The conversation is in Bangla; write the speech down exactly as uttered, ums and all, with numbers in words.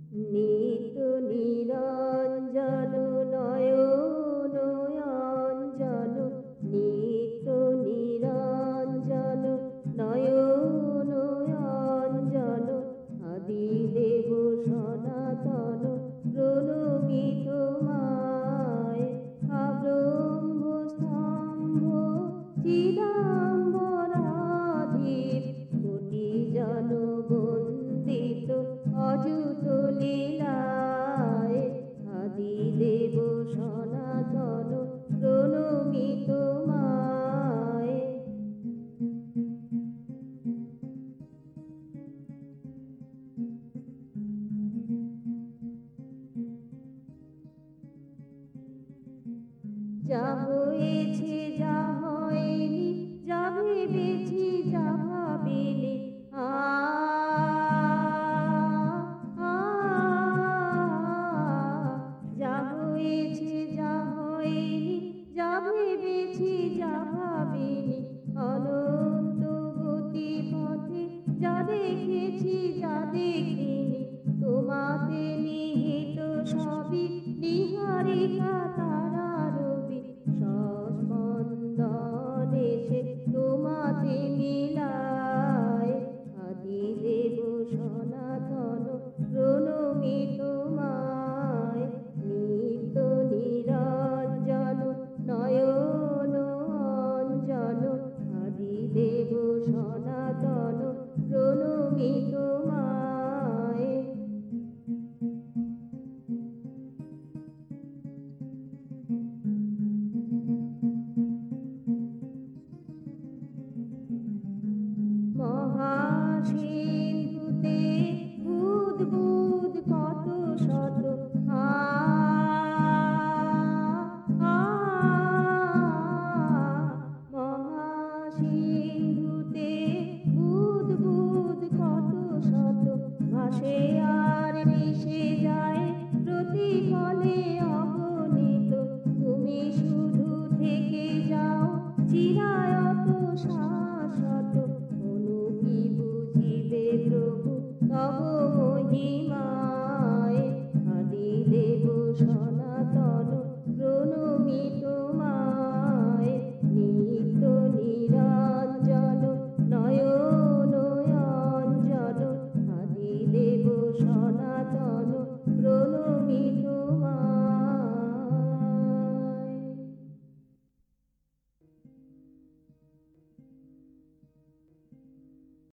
নিত নিরঞ্জন নয়ন অঞ্জন, নিত নিরঞ্জন নয়ন অঞ্জন, আদিদেব সনাতন প্রণমি তোমায়। আব্রহ্ম স্তম্ভ চিদাম্বরাধীর, কোটি জন বন্দিত অযুত লীলায়। আদিদেব সনাতন প্রণমি তোমায়। যা হয়েছে যা হয়নি, যা ভেবেছি যা ভাবিনি, আ যা হয়েছে যা হয়নি, যা ভেবেছি যা ভাবিনি, অনন্ত গতি পথে যা দেখেছি যা দেখিনি, তোমাতে নিহিত সবই নিহারিকা তারা রবি। সস্পন্দন এসে তোমাতে মিলায়। আদিদেব সনাতন প্রণমি তোমায়। নিত্য নিরঞ্জন নয়ন অঞ্জন, আদিদেব সনাতন প্রণমি তোমায়। মহাসিন্ধুতে বুদ বুদ কত শত, আ মহাসিন্ধুতে বুদ বুদ কত শত, ভাসে আর মিশে যায় প্রতিফলে অগণিত। তুমি শুধু থেকে যাও চিরায়ত।